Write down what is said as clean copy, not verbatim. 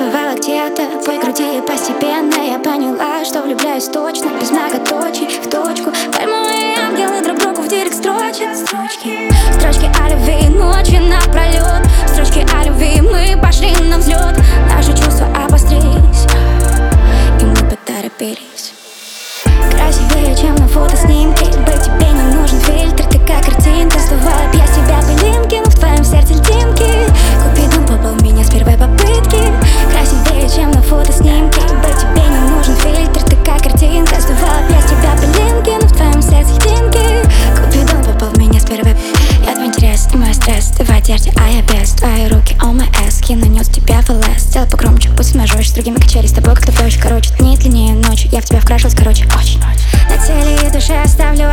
танцевала где-то в твоей груди, и постепенно я поняла, что влюбляюсь точно, без многоточий, в точку. Пальмовые ангелы друг другу в директ строчат строчки о любви ночи напролет, строчки о любви, мы пошли на взлет. Наши чувства обострились, и мы поторопились. Красивее, чем на фотоснимке, быть тебе не нужен фильтр, ты как картинка. Сдувала б я с тебя пылинки, но в твоем сердце льдинки. Купидон попал в меня с первой попытки. Красивее, чем на фотоснимке, быть тебе не нужен фильтр, ты как картинка. Сдувала б я с тебя пылинки, но в твоем сердце льдинки. Купидон попал в меня с первой. Я твой интерес и мой стресс, ты в одежде, а я без. Твои руки, on my ass, я нанес тебя в ЛС. Сделай погромче, пусть смажешь с другими качели. С тобой как-то проще, короче, дни длиннее ночи. Я в тебя вкрашиваюсь, короче, очень. На теле и душе оставлю